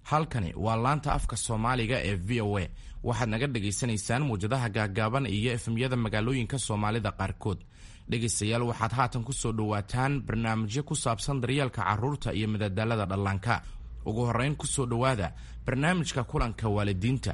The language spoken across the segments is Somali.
halkani waa laanta afka Soomaaliga ee VOA. waxaad naga dhageysanaysaan muujadaha gaagaaban iyo efemyada magaalooyinka Soomaalida qaarkood. dhegeystayaal waxaad haatan ku soo dhawaataan barnaamijyo ku saabsan daryeelka carruurta iyo madadaalada dhallaanka. ugu horreyn ku soo dhawaada barnaamijka kulanka waalidiinta.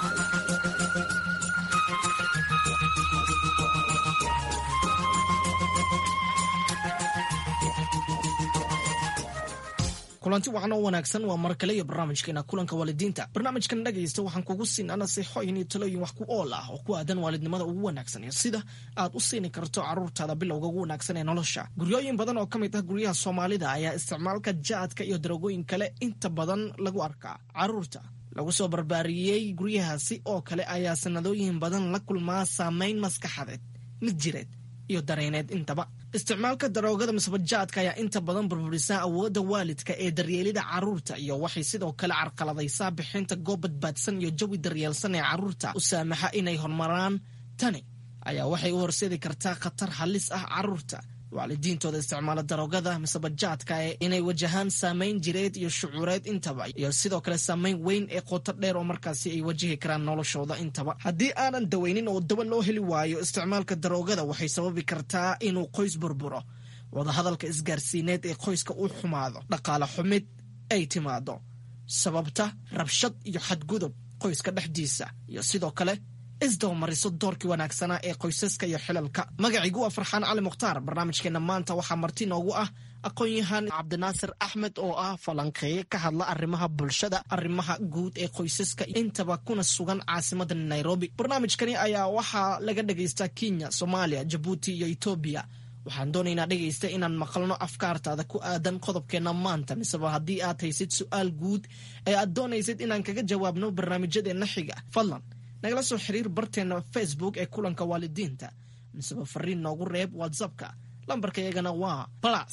kulanti waxaan oo wanaagsan waa mar kale iyo barnaamijkeena kulanka waalidiinta. barnaamijkan dhagaysta waxaan kugu siinaa nasiixooyin iyo talooyin wax ku ool ah oo ku aadan waalidnimada ugu wanaagsan iyo sida aad u siini karto carruurtaada bilowga ugu wanaagsan ee nolosha. guryooyin badan oo ka mid ah guryaha Soomaalida ayaa isticmaalka jaadka iyo darogooyin kale inta badan lagu arkaa. carruurta lagu soo barbaariyey guryahaasi oo kale ayaa sanadooyin badan la kulmaa saameyn maskaxeed, mid jireed iyo dareeneed intaba. isticmaalka daroogada masbajaadka ayaa inta badan burburisa awoodda waalidka ee daryeelida carruurta iyo waxay sidoo kale carqaladaysaa bixinta goob badbaadsan iyo jawi daryeelsan ee carruurta u saamaxa inay horumaraan. tani ayaa waxay u horseedi kartaa khatar halis ah carruurta waalidiintooda isticmaala daroogada masbajaadka ee inay wajahaan saameyn jireed iyo shucuureed intaba, iyo sidoo kale saameyn weyn ee qoto dheer oo markaasi ay wajihi karaan noloshooda intaba. haddii aanan daweynin oo daba loo heli waayo isticmaalka daroogada waxay sababi kartaa inuu qoys burburo, wadahadalka isgaarsiineed ee qoyska uu xumaado, dhaqaale xumid ay timaado, sababta rabshad iyo xadgudub qoyska dhexdiisa, iyo sidoo kale isdabamariso doorkii wanaagsanaa ee qoysaska iyo xilalka. magaciigu waa Farxaan Cali Mukhtaar. barnaamijkeena maanta waxaa marti noogu ah aqoon-yahan Cabdinaasir Axmed oo ah falanqeeye ka hadla arrimaha bulshada, arrimaha guud ee qoysaska intaba kuna sugan caasimada Nairobi. barnaamijkani ayaa waxaa laga dhagaystaa Kenya, Soomaaliya, Jabuuti iyo Ethiopia. waxaan doonaynaa dhegaysta inaan maqalno afkaartaada ku aadan qodobkeena maanta, miseba haddii aad haysid su-aal guud ee aad doonaysid inaan kaga jawaabno barnaamijyadeena xiga, fadlan nagala soo xiriir barteena Facebook ee kulanka waalidiinta, miseba fariin noogu reeb WhatsAppka. lambarka iyagana waa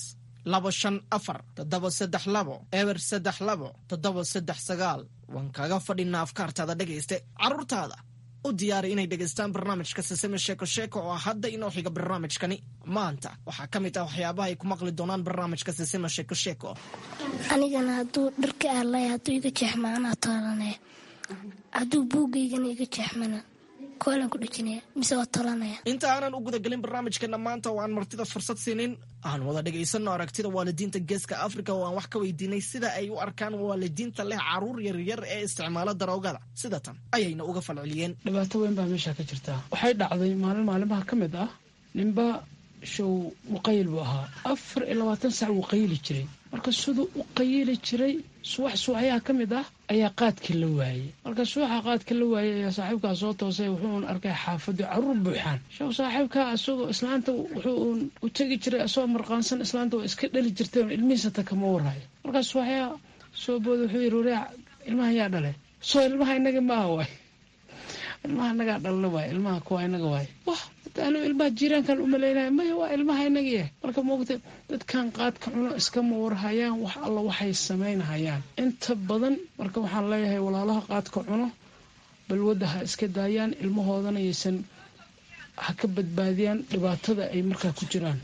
+25432 waan kaga fadhinaa afkaartaada dhegayste. carruurtaada u diyaari inay dhegaystaan barnaamijka Sesame Sheeko Sheeko oo hadda inoo xiga barnaamijkani. maanta waxaa ka mid ah waxyaabaha ay ku maqli doonaan barnaamijka Sesame Sheeko Sheeko. anigana hadduu dharka aalay hadduu iga jeexma anaa taalanaya, hadduu buugaygana iga jeexmana koolan ku dhejinaya mise waa talanaya. inta aanan u gudagelin barnaamijkeena maanta oo aan martida fursad siinin, aan wada dhegaysanno aragtida waalidiinta geeska Afrika oo aan wax ka weydiinay sida ay u arkaan waalidiinta leh carruur yaryar ee isticmaala daroogada. sida tan ayayna uga falceliyeen. dhibaato weyn baa meesha ka jirta. waxay dhacday maalimaha ka mid ah ninba show muqayil buu ahaa 24 saac wuu qayili jiray. marka siduu u qayili jiray subaxayaa ka mid ah ayaa qaadkii la waayey. marka subaxa qaadka la waayey ayaa saaxiibkaa soo toosay, wuxuu arkay xaafadii carruur buuxaan. show saaxiibkaa asagoo islaanta wuxuu u tegi jiray asagoo marqaansan, islaanta waa iska dhali jirtay oon ilmihiisa ta kama waraayo. markaas subaxayaa soo booda wuxuu yidhi wareec ilmaha yaa dhale. soo ilmaha inaga maaha waay, ilmaha inagaa dhalna waay, ilmaha kuwa inaga waay. anu ilmaha jiiraankan umalaynaya maya waa ilmaha inagiya. marka moogta dadkan qaadka cuno iskama warhayaan wax alla waxay samaynhayaan inta badan. marka waxaan leeyahay walaalaha qaadka cuno balwadda ha iska daayaan, ilmahoodana yaysan ha ka badbaadiyaan dhibaatada ay markaa ku jiraan.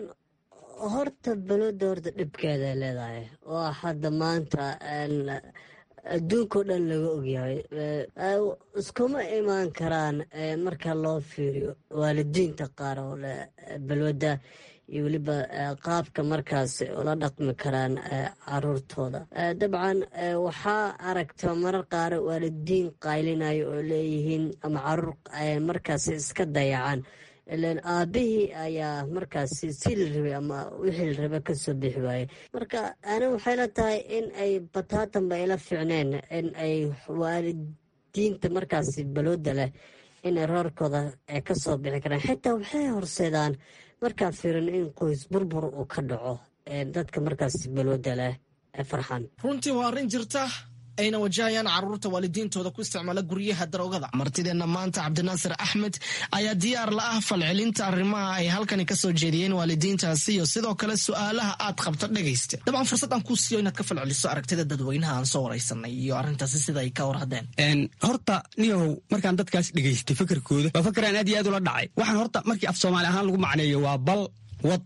horta balwadda horta dhibkeeda leedahay waa hadda maanta adduunkao dhan laga ogyahay. iskuma imaan karaan marka loo fiiriyo waalidiinta qaar oo leh balwadda iyo weliba qaabka markaas ula dhaqmi karaan caruurtooda. dabcan waxaa aragta marar qaar waalidiin qaylinayo oo leeyihiin ama caruur markaas iska dayacaan, ilaan aabihii ayaa markaasi si la rabay ama wixii la raba kasoo bixi waaye. marka ana waxay la tahay in ay bataatanba ila ficneen in ay waalidiinta markaasi balooda leh inay roorkooda kasoo bixi karaan. xitaa waxay horseedaan markaa fiirin in qoys burbur uu ka dhaco dadka markaasi balooda leh. Farxan, runtii waa arrin jirta ayna wajahayaan carruurta waalidiintooda ku isticmaala guryaha daroogada. martideenna maanta Cabdinaasir Axmed ayaa diyaar la ah falcelinta arrimaha ay halkani ka soo jeediyeen waalidiintaasi iyo sidoo kale su'aalaha aad qabta dhegaysta. dabcan fursad aan kuu siiyo inaad ka falceliso aragtida dadweynaha aan soo waraysanay iyo arrintaasi sida ay ka warhadeen. horta niyow markaan dadkaas dhegaystay fikirkooda waa fikiraan aad iyo aad ula dhacay. waxaan horta markii af Soomaali ahaan lagu macneeyo waa bal wad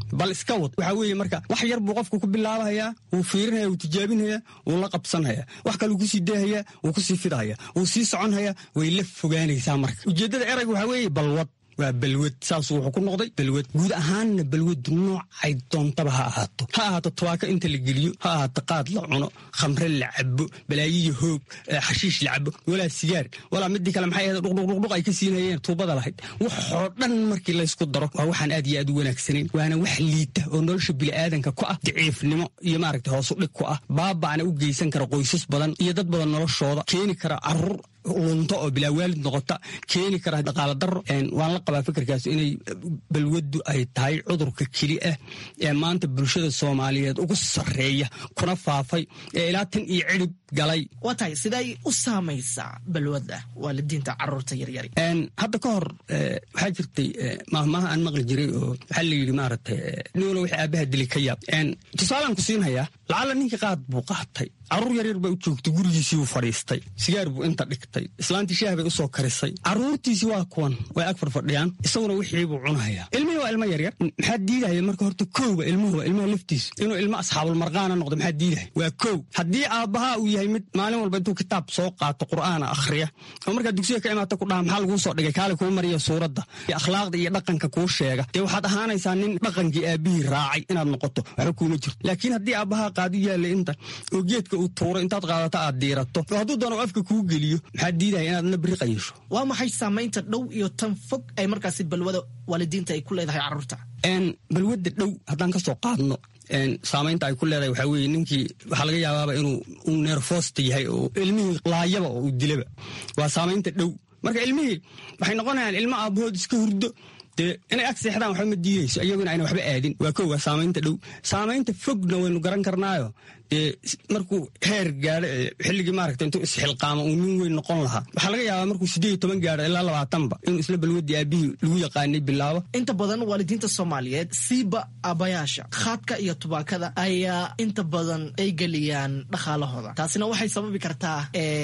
bal iska wad waxaa weeye marka wax yar buu qofku ku bilaabahayaa, wuu fiirinaya, wuu tijaabinhayaa, wuu la qabsanhayaa, wax kale wuu kusii deehayaa, wuu kusii fidhayaa, wuu sii soconhayaa, way la fogaanaysaa marka. Ujeeddada erayga waxaa weeye balwad, waa balwad. Saasuu wuxuu ku noqday balwad. guud ahaanna balwadu noocay doontaba ha ahaato tubaako inta la geliyo, ha ahaato qaad la cuno, khamre la cabo, balaayiyo hoog, xashiish la cabo, walaa sigaar, walaa midii kale maxay ahayd dhuqdhuqdhuq ay ka siinayeen tuubada lahayd. waxoo dhan markii laysku daro waa waxaan aad iyo aad u wanaagsanayn, waana wax liita oo nolosha bini'aadanka ku ah daciifnimo iyo maaragtay hoosu dhig ku ah, baaba'ana u geysan kara qoysas badan iyo dad badan noloshooda, keeni kara carruur lunto oo bilaa waalid noqota, keeni kara dhaqaala daro. waan la qabaa fikirkaas inay balwadu ay tahay cudurka keli ah ee maanta bulshada Soomaaliyeed ugu sarreeya kuna faafay ee ilaa tan iyo cirib galay. waa tahay siday u saamaysaa balwada waalidiinta carruurta yaryar? hadda ka hor waxaa jirtay maahmaaha aan maqli jiray oo waxaa la yidhi maaragtay nin wala wixii aabbaha dili ka yaab. tusaalaan ku siinhayaa, lacala ninkii qaad buu qaatay, carruur yaryar baa u joogtay, gurigiisii buu fadhiistay, sigaar buu inta dhigtay, islaantii shaah bay u soo karisay, carruurtiisii waa kuwan way ag fadhiyaan, isaguna wixii buu cunahayaa. ilmihii waa ilmo yaryar, maxaa diidahaya marka horta kowba ilmaha laftiisa inuu ilmo asxaabul marqaana noqdo? maxaa diidahaya? waa kow. haddii aabbaha uu yahay mid maalin walba intuu kitaab soo qaato qur'aana akhriya oo markaa dugsiga ka imaata ku dhaha maxaa laguu soo dhigay, kaale kuu mariya suuradda iyo akhlaaqda iyo dhaqanka kuu sheega, dee waxaad ahaanaysaa nin dhaqankii aabbihii raacay inaad noqoto, waxba kuuma jirto. laakiin haddii aabbaha qaadu yaallay inta oo geedka uu tuuro intaad qaadato aad diirato oo hadduu doono afka kuu geliyo, maxaa diidaya inaadna biri qayisho? waa maxay saamaynta dhow iyo tan fog ay markaasi balwada waalidiinta ay ku leedahay carruurta? balwada dhow haddaan ka soo qaadno, saamaynta ay ku leedahay waxaa weeye ninkii waxaa laga yaabaaba inuu neerfoosta yahay oo ilmihii laayaba oo uu dilaba. waa saamaynta dhow. marka ilmihii waxay noqonayaan ilmo aabbahood iska hurdo, dee inay ag seexdaan waxba ma diidayso, iyaguna ayna waxba aadin. waa kow, waa saamaynta dhow. saamaynta fogna waynu garan karnaayo, dee markuu heer gaadho xilligii maaragta intuu isxilqaamo uu nin weyn noqon lahaa, waxaa laga yaabaa markuu 18 gaadho ilaa 20ba inuu isla balwadii aabbihii lagu yaqaanay bilaabo. inta badan waalidiinta Soomaaliyeed siiba aabbayaasha khaadka iyo tubaakada ayaa inta badan ay geliyaan dhaqaalahooda. taasina waxay sababi kartaa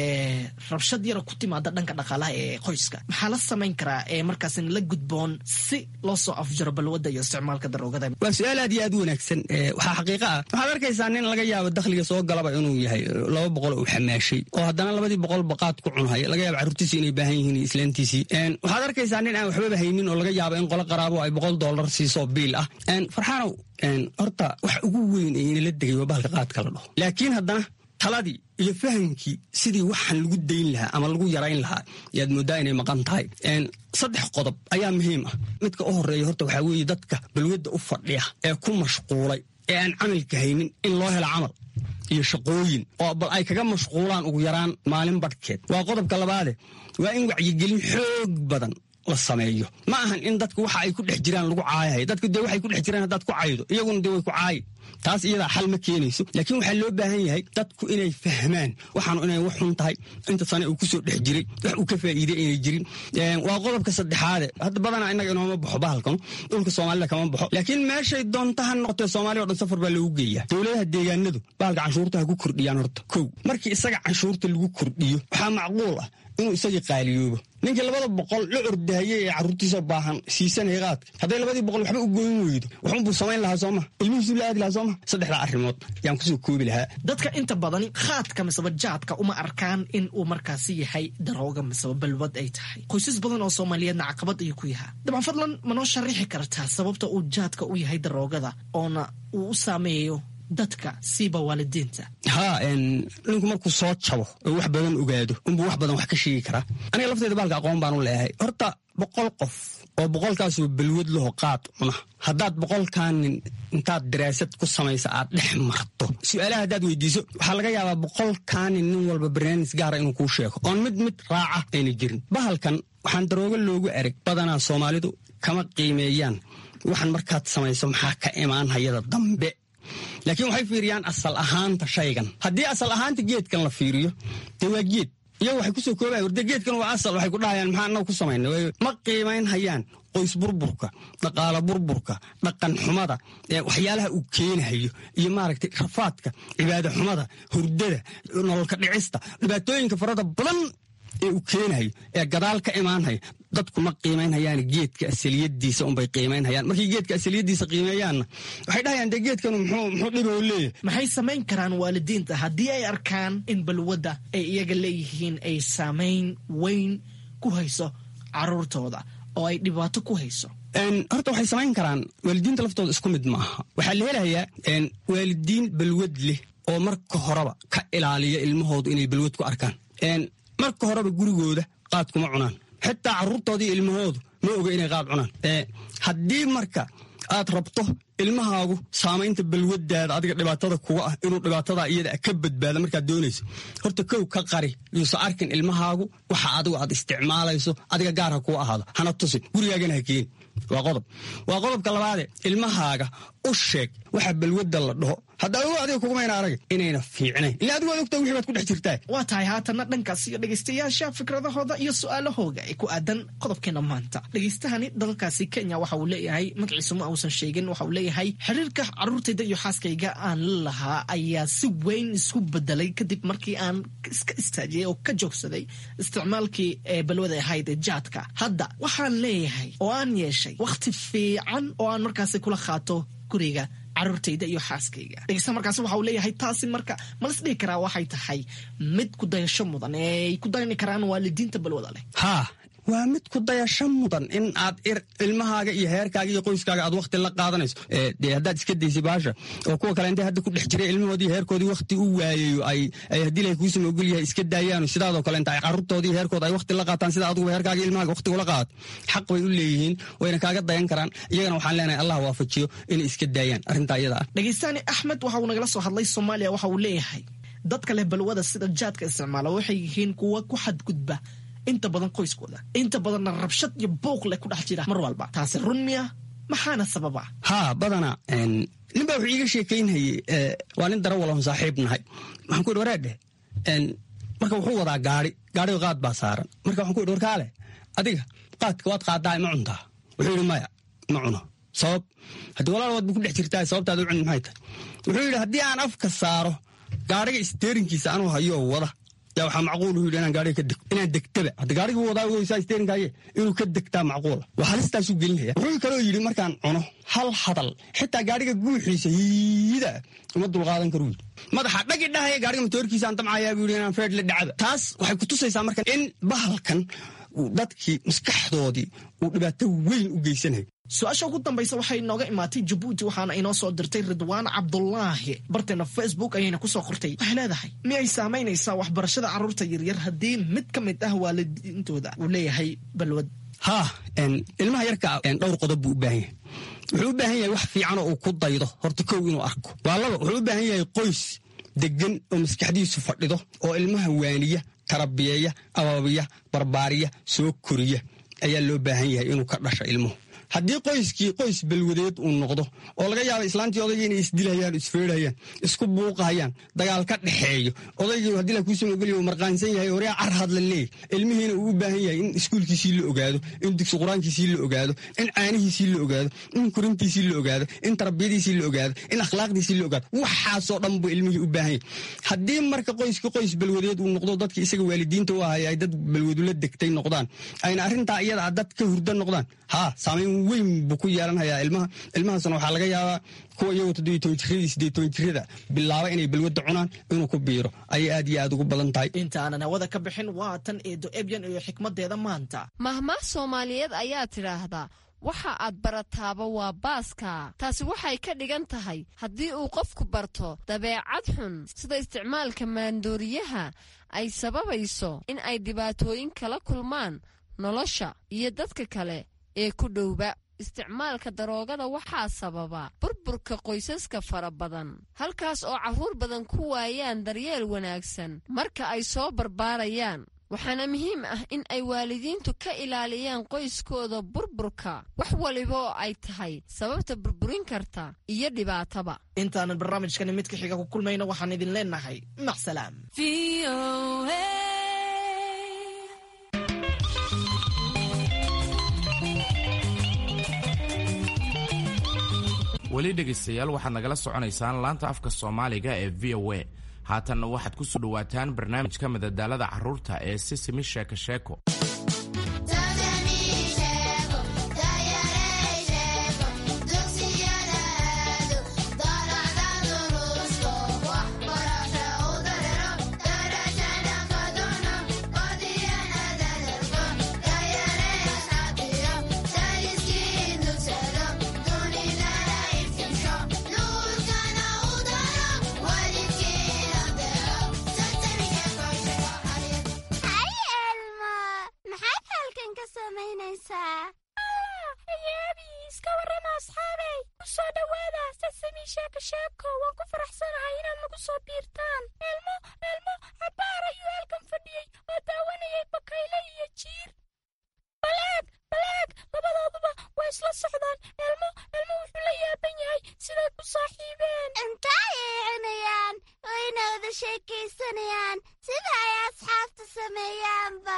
rabshad yar ku timaada dhanka dhaqaalaha ee qoyska. maxaa la samayn karaa markaasina la gudboon si loo soo afjaro balwada iyo isticmaalka daroogada? waa su-aal aad iyo aad u wanaagsan. waxaa xaqiiqa ah, waxaad arkaysaa nin laga yaabo dakhliga soo galaba inuu yahay 200 uu xamaashay oo haddana 200 baqaad ku cunhaya, laga yaabo carruurtiisii inay baahan yihiin islaantiisii. waxaad arkaysaa nin aan waxbaba haynin oo laga yaabo in qolo qaraabo ay $100 siiso biil ah. farxaanow, horta wax ugu weyn ee inala degay waa bahalka qaadka la dhaho. laakiin haddana taladii iyo fahamkii sidii waxaan lagu dayn lahaa ama lagu yarayn lahaa yaad moodaa inay maqan tahay. 3 qodob ayaa muhiim ah. midka u horeeya horta waxaa weeye dadka balwadda u fadhiya ee ku mashquulay ee aan camalka haynin in loo helo camal iyo shaqooyin oo bal ay kaga mashquulaan ugu yaraan maalin badhkeed. waa qodobka labaade, waa in wacyigelin xoog badan la sameeyo. ma ahan in dadku waxa ay ku dhex jiraan lagu caayahay. dadku dee waxay ku dhex jiraan haddaad ku caydo iyaguna dee way ku caayi, taas iyadaa xal ma keenayso. laakiin waxaa loo baahan yahay dadku inay fahmaan waxaanu inay wax xun tahay, inta sane uu ku soo dhex jiray wax uu ka faa'iiday inay jirin. waa qodobka saddexaade, hadda badanaa innaga inooma baxo bahalkan, dhulka Soomaalida kama baxo, laakiin meeshay doonta ha noqotee Soomaaliya oo dhan safar baa loogu geeyaa. dowladaha deegaanadu bahalka canshuurta ha ku kordhiyaan horta kow. markii isaga canshuurta lagu kordhiyo waxaa macquul ah inuu isagii qaaliyoobo. ninkii 200 la ordahayey ee carruurtiisa baahan siisanaya qaadka, hadday 200 waxba u gooyin weydo waxunbuu samayn lahaa sooma, ilmihiisuu la aadi lahaa sooma. 3 arrimood yaan kusoo koobi lahaa. dadka inta badani khaadka miseba jaadka uma arkaan in uu markaasi yahay darooga miseba balwad ay tahay. qoysas badan oo Soomaaliyeedna caqabad ayuu ku yahaa. dabcan fadlan ma noo sharaxi kartaa sababta uu jaadka u yahay daroogada oona uu u saameeyo dadka siiba waalidiinta? ninku markuu soo jabo oo wax badan ogaado unbuu wax badan wax ka sheegi karaa. aniga lafteeda baalka aqoon baan u leeyahay. horta 100 qof oo 100kaasoo balwad laho qaad cuna, haddaad 100kaa nin intaad daraasad ku samaysa aad dhex marto, su-aalaha haddaad weydiiso waxaa laga yaabaa 100kaa nin walba barnaamij gaara inuu kuu sheego oon mid raaca ayna jirin. bahalkan waxaan daroogo loogu ereg badanaa Soomaalidu kama qiimeeyaan waxaan markaad samayso maxaa ka imaan hayada dambe, laakiin waxay fiiriyaan asal ahaanta shaygan. haddii asal ahaanta geedkan la fiiriyo dee waa geed, iyagu waxay kusoo koobaya warde geedkan waa asal, waxay ku dhahayaan maxaa annaga ku samayna. ma qiimayn hayaan qoys burburka, dhaqaalo burburka, dhaqan xumada, waxyaalaha uu keenahayo iyo maaragtay rafaadka, cibaado xumada, hurdada, nololka dhicista, dhibaatooyinka farada badan ee uu keenahayo ee gadaal ka imaanhayo dadku ma qiimaynhayaan geedka asaliyadiisa unbay qiimaynhayaan markii geedka asaliyadiisa qiimeeyaanna waxay dhahayaan dee geedkanu muxuu dhiboo leeyahay. maxay samayn karaan waalidiinta haddii ay arkaan in balwadda ay iyaga leeyihiin ay saamayn weyn ku hayso caruurtooda oo ay dhibaato ku hayso? horta waxay samayn karaan waalidiinta laftooda isku mid ma aha. waxaa la helayaa waalidiin balwad leh oo marka horeba ka ilaaliya ilmahoodu inay balwad ku arkaan. marka horeba gurigooda qaad kuma cunaan, xitaa carruurtoodii ilmahoodu ma oga inay qaad cunaan. haddii marka aad rabto ilmahaagu saamaynta balwadaada adiga dhibaatada kuga ah inuu dhibaatadaa iyada ka badbaado markaad doonayso, horta kow ka qari yuusa arkin ilmahaagu waxa adigu aad isticmaalayso adiga gaar ha kuu ahaado, hana tusin, gurigaagana ha keeni. waa qodobka labaade ilmahaaga u sheeg waxa balwadda la dhaho hadda adiga kugumayna arag inayna fiicnayn ilaa adigu ogta wixii baad ku dhex jirtaa. waa tahay haatanna dhankaas iyo dhegaystayaasha fikradahooda iyo su'aalahooga ay ku aadan qodobkeena maanta. dhegaystahani dalkaasi Kenya waxa uu leeyahay, magaciisu ma uusan sheegin, waxa uu leeyahay xiriirka carruurtayda iyo xaaskayga aan la lahaa ayaa si weyn isku bedelay kadib markii aan iska istaajiyey oo ka joogsaday isticmaalkii balwada ahayd ee jaadka. hadda waxaan leeyahay oo aan yeeshay wakhti fiican oo aan markaasi kula qaato guriga carruurtayda iyo xaaskayga. dhegeysta markaasi waxa uu leeyahay taasi marka malas dhihi karaa waxay tahay mid ku dayasho mudan ee ay ku dayani karaan waalidiinta balwada leh. waa mid ku dayasho mudan in aad ilmahaaga iyo heerkaaga iyo qoyskaaga aad wakhti la qaadanayso. dee haddaad iska daysay baasha oo kuwa kale intay hadda ku dhex jiray ilmahoodii heerkoodii wakhti u waayayo ay haddii ilahay kuusama ogol yahay iska daayaano sidaadoo kale inta ay carruurtoodii heerkooda ay wakhti la qaataan sida aduguba heerkaaga ilmahaaga wakhti ula qaadato xaq bay u leeyihiin, wayna kaaga dayan karaan. iyagana waxaan leenahay allah waafajiyo inay iska daayaan arrintaa iyada ah. dhegeystaani Axmed waxa uu nagala soo hadlay Soomaaliya, waxa uu leeyahay dadka leh balwada sida jaadka isticmaala waxay yihiin kuwa ku xadgudba inta badan qoyskooda, inta badanna rabshad iyo buuq leh ku dhex jira mar walba. taasi run miya? maxaana sababa? badanaa nin baa wuxuu iiga sheekaynhayey, waa nin darawalahun saaxiib nahay. waxaan ku yidhi waraadhe marka wuxuu wadaa gaadhiga qaad baa saaran. marka waxaan ku yidhi warkaale adiga qaadka waad qaadaa ma cuntaa? wuxuu yidhi maya ma cuno. sabab? haddii walaal waad ba ku dhex jirtaa sababtaad u cuni maxay tahay? wuxuu yidhi haddii aan afka saaro gaadhiga isteerinkiisa anuu hayoo wada yaa waxaa macquul u yidhi inaan gaadhiga ka degto, inaan degtaba hadda gaadhiga wadaa weysaa isteerinkaaye inuu ka degtaa macquula. waa halistaasuu gelinaya. wuxuu kaloo yidhi markaan cuno hal hadal xitaa gaadhiga guuxiisa hiida uma dulqaadan karu yidhi. madaxa dhagi dhahaya gaadhiga matoorkiisa aan damcayaa buu yidhi inaan feedh la dhacaba. taas waxay ku tusaysaa marka in bahalkan dadkii maskaxdoodii uu dhibaato weyn u geysanayo. su-aasha ugu dambaysa waxay inooga imaatay Jabuuti, waxaana inoo soo dirtay Ridwaan Cabdulaahi. barteena Facebook ayayna ku soo qortay, waxay leedahay miyay saamaynaysaa waxbarashada carruurta yaryar haddii mid ka mid ah waalidiintooda uu leeyahay balwad? ilmaha yarka dhowr qodob buu u baahan yahay. wuxuu u baahan yahay wax fiican oo uu ku daydo horta kow inuu arko. waa laba, wuxuu u baahan yahay qoys degan oo maskaxdiisu fadhido oo ilmaha waaniya, tarabiyeeya, abaabiya, barbaariya, soo koriya ayaa loo baahan yahay inuu ka dhasho ilmuhu. haddii qoyskii qoys balwadeed uu noqdo oo laga yaaba islaantii odaygii inay isdilhayaan, isfeedhayaan, isku buuqahayaan, dagaal ka dhexeeyo, odaygii haddii la kuusama ogolyahay uu marqaansan yahay horyaa carhad la leeyahy, ilmihiina uu u baahan yahay in iskuulkiisii la ogaado, in dugsi qur-aankiisii la ogaado, in caanihiisii la ogaado, in korintiisii la ogaado, in tarbiyadiisii la ogaado, in akhlaaqdiisii la ogaado. waxaasoo dhan buu ilmihii u baahan yahay. haddii marka qoyskii qoys balwadeed uu noqdo, dadkii isaga waalidiinta u ahaya ay dad balwadula degtay noqdaan, ayna arrintaa iyada dad ka hurda noqdaan, saamayn weyn buu ku yeelanhayaa ilmahaasna waxaa laga yaabaa kuwa iyagoo 17 jirada 18 jirada bilaaba inay balwadda cunaan inuu ku biiro ayay aad iyo aad ugu badan tahay. intaanan hawada ka bixin waa tan eedo ebyan iyo xikmadeeda maanta. mahmaah Soomaaliyeed ayaa tidhaahdaa waxa aad barataaba waa baaska. taasi waxay ka dhigan tahay haddii uu qofku barto dabeecad xun sida isticmaalka maandooriyaha ay sababayso in ay dhibaatooyin kala kulmaan nolosha iyo dadka kale ee ku dhowba. isticmaalka daroogada waxaa sababa burburka qoysaska fara badan, halkaas oo carruur badan ku waayaan daryeel wanaagsan marka ay soo barbaarayaan. waxaana muhiim ah in ay waalidiintu ka ilaaliyaan qoyskooda burburka wax waliba oo ay tahay sababta burburin karta iyo dhibaataba. intaanan barnaamijkani mid ka xiga ku kulmayno waxaan idin leenahay macsalaam. weli dhegaystayaal waxaad nagala soconaysaan laanta afka Soomaaliga ee VOA. haatanna waxaad ku soo dhawaataan barnaamijka madadaalada carruurta ee Sisimi Sheeko Sheeko. Tadani sameeyaanba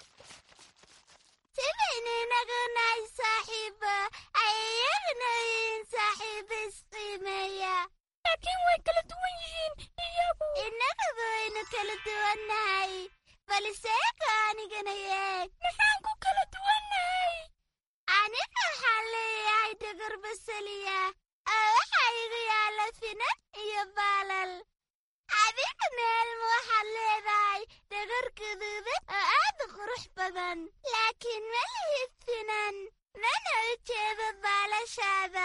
sibaynaynaganahay saaxiiba ay iyagana yihiin saaxiiba isqiimeeya laakiin way kala duwan yihiin iyagu innagaba waynu kala duwannahay balseeka anigana yeeg maxaan ku kala duwannahay aniga waxaan leeyahay dhagar basaliya oo waxaa igu yaalla finan iyo baalal adigana elma waxaad leedahay dhagar guduudan oo aad u qurux badan laakiin ma lihid finan mana u jeedo baalashaada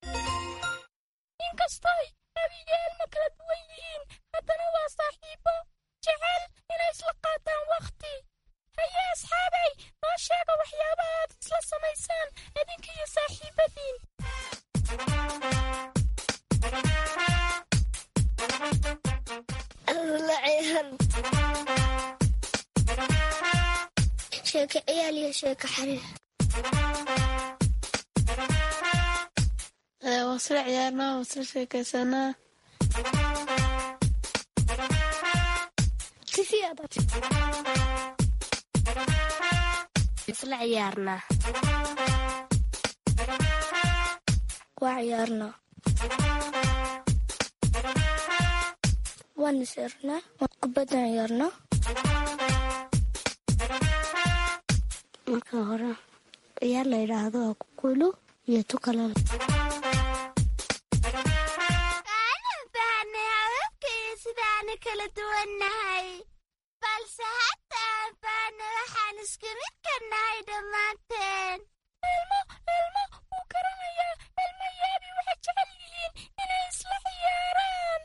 inkastoy abiga elma kala duwan yihiin haddana waa saaxiibo jecel inay isla qaataan wakhti haye asxaabay noo sheega waxyaabaha aad isla samaysaan idinka iyo saaxiibadiin sheeko ciyaal iyo sheeko xariir waa isla ciyaarnaa waa isla sheekaysanaa isla ciyaarnaa waa ciyaarnaa waan isirnaa kubaddan ciyaarnaa marka hore ciyaar la yidhaahdo waa kukulu iyo tukalal aanan fahanay hababka iyo sidaanu kala duwannahay balse hadda aan fahanay waxaan isku mid ka nahay dhammaanteen elmo wuu garanayaa elmo yaabi waxay jecel yihiin inay isla ciyaaraan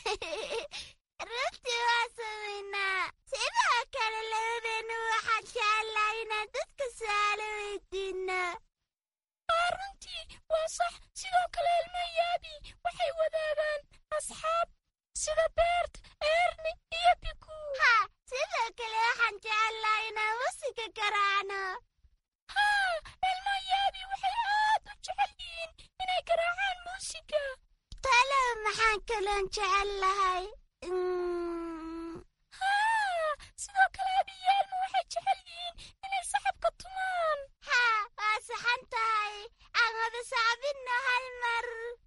runtii waa samaynaa sidoo kale labadeennu waxaan jecellaa inaan dadka su'aalo weydiinno runtii waa sax sidoo kale elmo yaabi waxay wadaagaan asxaab sida beert eerni iyo biku sidoo kale waxaan jecellaa inaan musiga garaacno elmo yaabi waxay aad u jecel yihiin inay garaacaan muusiga talow maxaan kaloon jecel lahay sidoo kale abiyaalma waxay jecel yihiin inay saxabka tumaan waa saxan tahay aan wada sacbinno hal mar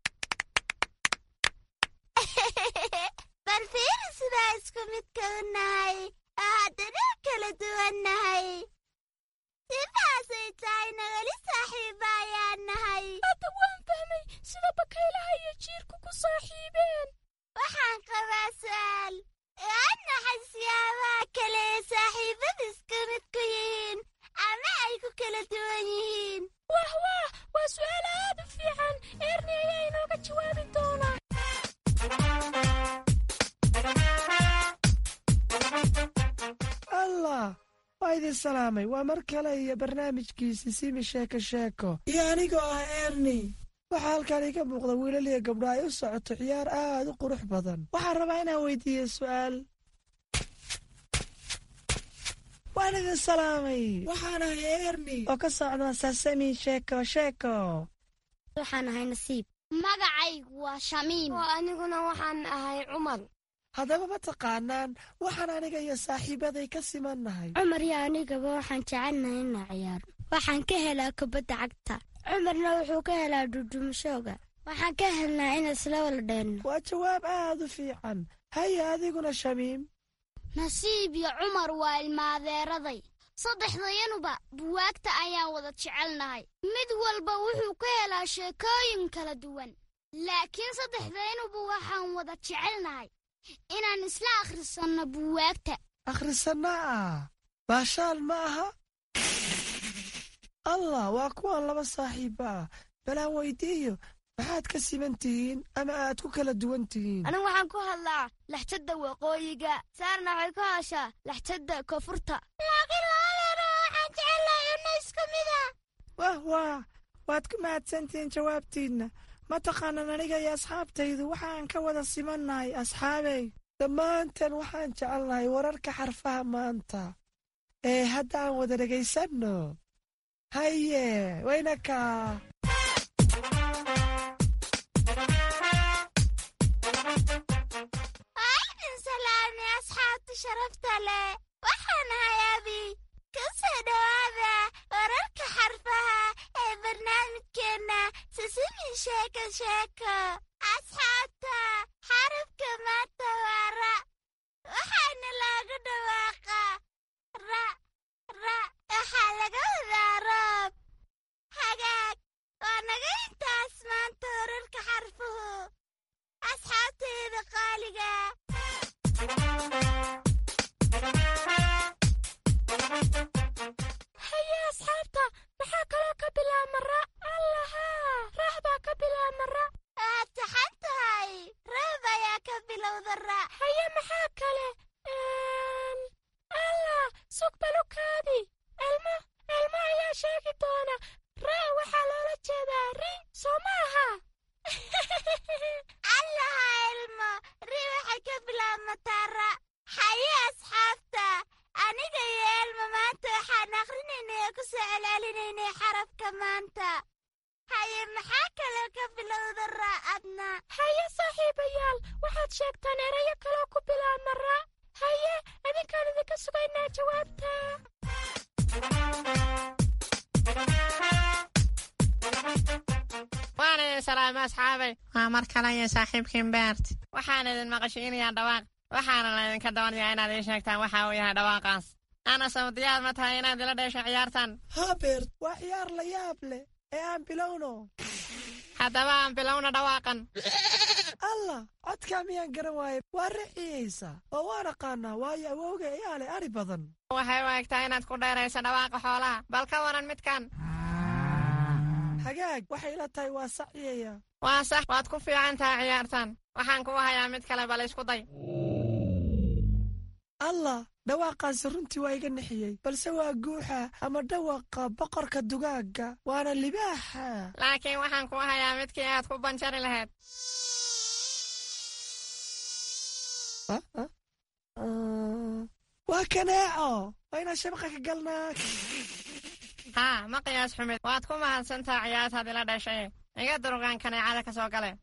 bal fiiri sidaa isku midka u nahay oo haddana u kala duwannahay sidaasay tahayna weli saaxiiba ayaan nahay hadda waan fahmay sida bakaylaha iyo jiirku ku saaxiibeen waxaan qabaa su'aal waa naxay siyaabaha kale ee saaxiibada isku mid ku yihiin ama ay ku kala duwan yihiin waa su'aal aad u fiican eerni ayaa inooga jawaabi doonaa allah waa idin salaamay waa mar kale iyo barnaamijkiisi simi sheeko sheeko iyo anigoo ah erni waxaa halkan iga muuqda wiilal iyo gabdho ay u socoto ciyaar aad u qurux badan waxaan rabaa inaan weydiiyo su'aal waan idin salaamay waxaan ahay erni oo ka socda sasami sheeko sheeko waxaan ahay nasiib magacaygu waa shamiim oo aniguna waxaan ahay cumar haddaba ma taqaanaan waxaan aniga iyo saaxiibaday ka simannahay cumar iyo anigaba waxaan jecelnahay inaa ciyaarno waxaan ka helaa kubadda cagta cumarna wuxuu ka helaa dhudhumashooga waxaan ka helnaa in isla wala dheenno waa jawaab aad u fiican haya adiguna shamiim nasiib iyo cumar waa ilmaadeeraday saddexdayanuba buwaagta ayaan wada jecelnahay mid walba wuxuu ka helaa sheekooyin kala duwan laakiin saddexdayanuba waxaan wada jecelnahay inaan isla akhrisanno buwaagta akhrisanna baashaal ma aha allah waa kuwan laba saaxiiba ah balaan weydiiyo maxaad ka siman tihiin ama aad ku kala duwan tihiin anigu waxaan ku hadlaa laxjadda waqooyiga saarna waxay ku hadashaa laxjadda koonfurta laakiin labadeena waxaan jecelahay una isku mida waad ku mahadsantihiin jawaabtiinna ma taqaanan aniga iyo asxaabtaydu waxaan ka wada simannahay asxaabey dhammaanteen waxaan jecelnahay wararka xarfaha maanta ee hadda aan wada dhegaysanno haye wayna kaa waa idin salaamay asxaabta sharafta leh waxaan ahay abi. Ku soo dhawaada wararka xarfaha ee barnaamijkeenna Sisimi Sheeko Sheeko. Asxaabta, xarafka maanta waa ra. waxaana lagu dhawaaqaa ra. waxaa laga wadaa roob. hagaag, waa naga intaas maanta wararka xarfuhu. asxaabtayda qaaliga. haye asxaabta, maxaa kaloo ka bilaabma ra? allaha, raax baa ka bilaabma ra. waad saxan tahay, roob ayaa ka bilowda ra. haye maxaa kale? allah, sug balukaadi. elmo ayaa sheegi doona. ra waxaa loola jeedaa ri, soo ma aha? allaha elmo, ri waxay ka bilaabmataa ra. haye asxaabta, aniga iyo elmo maanta waxaan akrinaynay oo ku soo celcelinaynay xarafka maanta. haye maxaa kaloo ka bilowda ra adna? haye saaxiibayaal, waxaad sheegtaan erayo kaloo ku bilaabma ra. haye idinkaan idinka sugaynaa jawaabta. waan idin salaamay asxaabay, waa mar kale iyo saaxiibkiin beert. waxaan idin maqashiinayaa dhawaaq, waxaana laydinka doonayaa inaad ii sheegtaan waxa uu yahay dhawaaqaas. ana sawdiyaad ma tahay inaad ila dheesho ciyaartan? haa beert, waa ciyaar la yaab leh ee aan bilowno. haddaba aan bilowna dhawaaqan. allah, codkaa miyaan garan waaye? waa riciyeysa oo waan aqaanaa, waayo awowga ayaa leh ari badan. waxay u egtaa inaad ku dheerayso dhawaaqa xoolaha, bal ka waran midkan. hagaag, waxay ila tahay waa saciyaya. waa sax, waad ku fiican tahay ciyaartan. waxaan kuu hayaa mid kale, bal isku day. allah, dhawaaqaasi runtii waa iga nixiyey, balse waa guuxa ama dhawaqa boqorka dugaagga, waana libaaxa. laakiin waxaan kuu hayaa midkii aad ku banjari lahayd. waa kaneeco, waa inaan shabaqa ka galnaa. haa, ma qiyaas xumid, waad ku mahadsantaa ciyaartaad ila dhashay. iga durugaan kaneecada ka soo gale.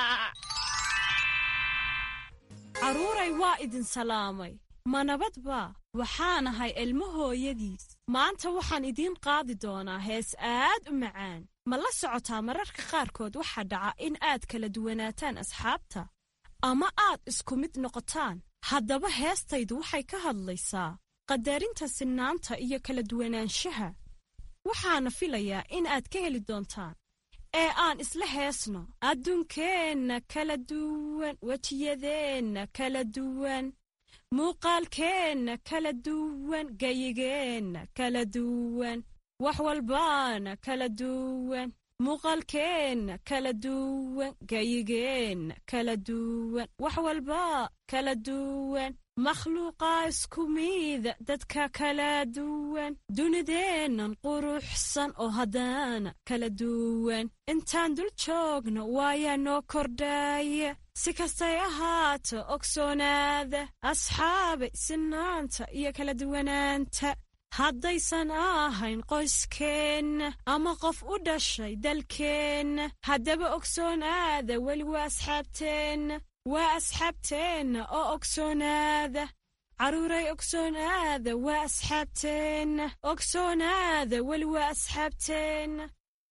carruuray, waa idin salaamay. ma nabadba? waxaanahay ilmo hooyadiis. maanta waxaan idiin qaadi doonaa hees aad u macaan. ma la socotaa mararka qaarkood waxaa dhaca in aad kala duwanaataan asxaabta ama aad isku mid noqotaan. haddaba heestaydu waxay ka hadlaysaa qadarinta sinaanta iyo kala duwanaanshaha. waxaana filayaa in aad ka heli doontaan. ee aan isla heesno. adduunkeenna kala duwan, wejiyadeenna kala duwan, muuqaalkeenna kala duwan, gayigeenna kala duwan, wax walbaana kala duwan. muuqaalkeenna kala duwan, gayigeenna kala duwan, wax walba kala duwan. makhluuqaa isku mida, dadka kala duwan. dunideennan quruxsan oo haddana kala duwan. intaan dul joogno waayaa noo kordhaya. si kastay ahaato ogsoonaada asxaabay, sinaanta iyo kala duwanaanta. haddaysan ahayn qoyskeenna ama qof u dhashay dalkeenna. haddaba ogsoonaada, weli waa asxaabteenna. waa asxaabteenna oo ogsoonaada. carruuray ogsoonaada, waa asxaabteenna. ogsoonaada, weli waa asxaabteenna.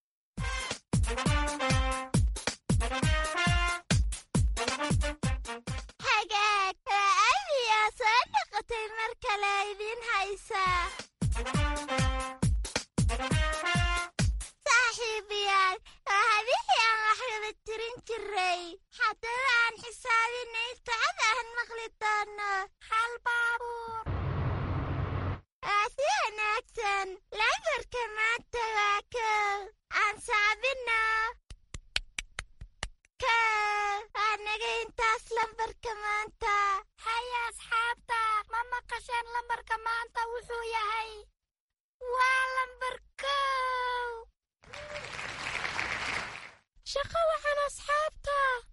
hagaag, waa abiyaa soo noqotay mar kale idiin haysaa. saaxiibayaal, waa habihii aan wax wada tirin jiray. haddaba aan xisaabinay sacad aan maqli doono hal baabuur. waa si wanaagsan, lambarka maanta waa kow. aan saabino kow. waa naga intaas lambarka maanta. haya asxaabta, ma maqasheen lambarka maanta wuxuu yahay? waa lambar kow. shaqo waxaan asxaabta.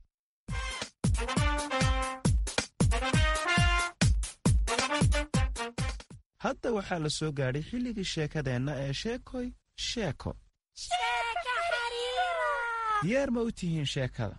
hadda waxaa la soo gaadhay xilligii sheekadeenna ee sheekoy sheeko. sheeka xariira. diyaar ma u tihiin sheekada?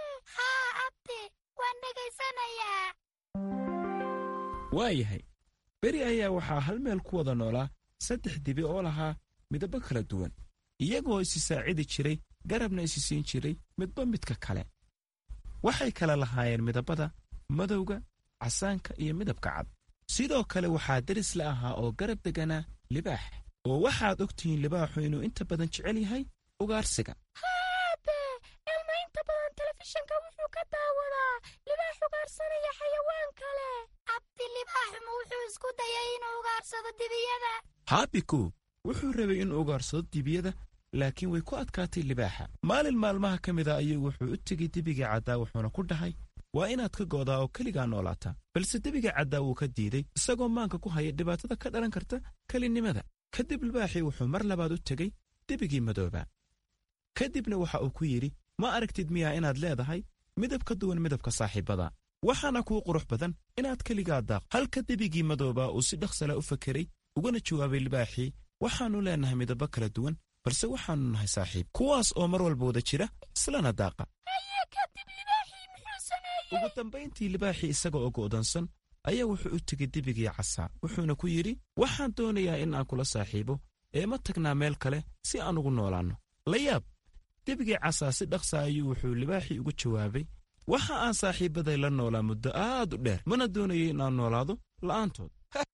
haa abdi, waan dhegaysanayaa. waayahay, beri ayaa waxaa hal meel ku wada noolaa 3 dibi oo lahaa midabo kala duwan, iyagoo isi saacidi jiray, garabna isi siin jiray midba midka kale. waxay kala lahaayeen midabada madowga, casaanka iyo midabka cad. sidoo kale waxaa deris la ahaa oo garab deganaa libaax, oo waxaad ogtihiin libaaxu inuu inta badan jecel yahay ugaarsiga. haabe ilma inta badan telefishinka wuxuu ka daawadaa libaax ugaarsanaya xayawaan kale. abdi libaaxuma wuxuu isku dayay inuu ugaarsado dibiyada. haabiku wuxuu rabay inuu ugaarsado dibiyada, laakiin way ku adkaatay libaaxa. maalin maalmaha ka mid a ayuu wuxuu u tegey dibigii caddaa, wuxuuna ku dhahay, waa inaad ka go'daa oo keligaa noolaataa. balse dibigii caddaa wuu ka diiday, isagoo maanka ku haya dhibaatada ka dhalan karta kelinimada. kadib libaaxii wuxuu mar labaad u tegey dibigii madooba. kadibna waxa uu ku yidhi, ma aragtid miyaa inaad leedahay midab ka duwan midabka saaxiibada? waxaana kuu qurux badan inaad keligaa daaq. halka dibigii madooba uu si dhaqsala u fakeray, ugana jawaabay libaaxii, waxaannu leenahay midabo kala duwan, balse waxaannu nahay saaxiib, kuwaas oo mar walba wada jira islana daaqa. kadib libaaxii muxuu sameeyey? ugu dambayntii libaaxii isaga oo go'doonsan ayaa wuxuu u tegey dibigii casaa, wuxuuna ku yidhi, waxaan doonayaa in aan kula saaxiibo, ee ma tagnaa meel kale si aan ugu noolaanno. la yaab, dibigii casaa si dhaqsa ayuu wuxuu libaaxii ugu jawaabay, waxa aan saaxiibbaday la noolaa muddo aad u dheer, mana doonayo inaan noolaado la'aantood.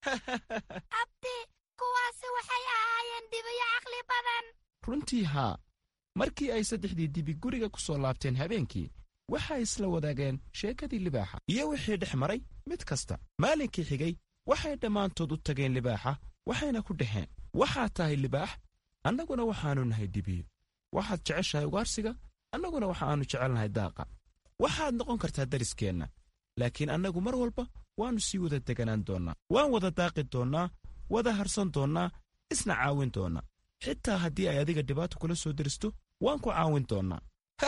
abdi kuwaasi waxay ahaayeen dibiyo caqli badan. runtii haa. markii ay 3dii dibi guriga ku soo laabteen habeenkii, waxay isla wadaageen sheekadii libaaxa iyo wixii dhex maray mid kasta. maalinkii xigay waxay dhammaantood u tageen libaaxa, waxayna ku dhaheen, waxaad tahay libaax, annaguna waxaannu nahay dibiyo. waxaad jeceshahay ugaarsiga, annaguna waxaannu jecelnahay daaqa. waxaad noqon kartaa dariskeenna, laakiin annagu mar walba waannu sii wada deganaan doonnaa. waan wada daaqi doonnaa, wada harsan doonnaa, isna caawin doonnaa. xitaa haddii ay adiga dhibaato kula soo deristo, waan ku caawin doonnaa.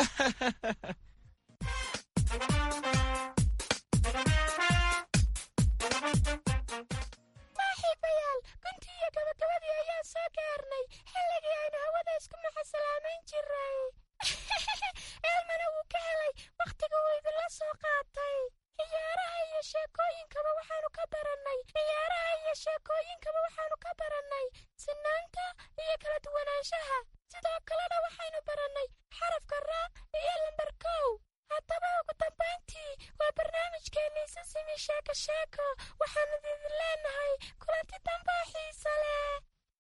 saaxiibayaal, guntii iyo gabagabadii ayaan soo gaarnay, xilligii aynu hawada isku maxasalaamayn jiray. eelmana wuu ka helay wakhtiga uu idinla soo qaatay. ciyaaraha iyo sheekooyinkaba waxaanu ka barannay sinaanta iyo kala duwanaanshaha. sidoo kalena waxaynu barannay xarafka raa iyo lambar kow. haddaba ugu dambayntii waa barnaamijkeennii sisimi sheeko sheeko. waxaanu idin leenahay kulanti dambaa xiisa leh.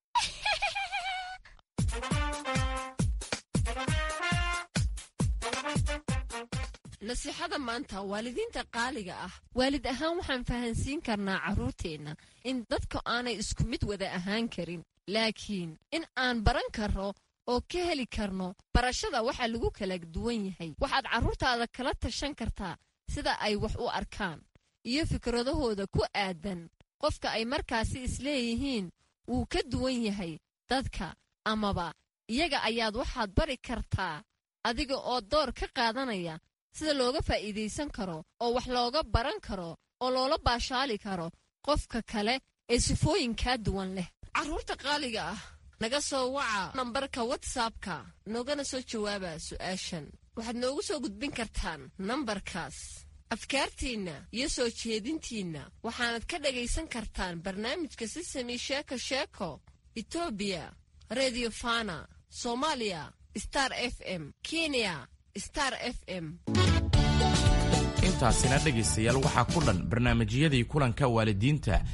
nasiixada maanta waalidiinta qaaliga ah, waalid ahaan waxaan fahansiin karnaa carruurteenna in dadka aanay isku mid wada ahaan karin, laakiin in aan baran karno oo ka heli karno. barashada waxaa lagu kala duwan yahay. waxaad carruurtaada kala tashan kartaa sida ay wax u arkaan iyo fikradahooda ku aadan qofka ay markaasi isleeyihiin wuu ka duwan yahay dadka, amaba iyaga ayaad waxaad bari kartaa adiga oo door ka qaadanaya sida looga faa'iidaysan karo oo wax looga baran karo oo loola baashaali karo qofka kale ee sifooyinkaa duwan leh. carruurta qaaliga ah, naga soo waca nambarka watsapka, noogana soo jawaaba su'aashan. waxaad noogu soo gudbin kartaan nambarkaas afkaartiinna iyo soo jeedintiinna. waxaanad ka dhagaysan kartaan barnaamijka sisimi sheeko sheeko, etoobiya radio fana, soomaaliya star FM, kenya star FM. intaasina dhegaystayaal waxaa ku dhan barnaamijyadii kulanka waalidiinta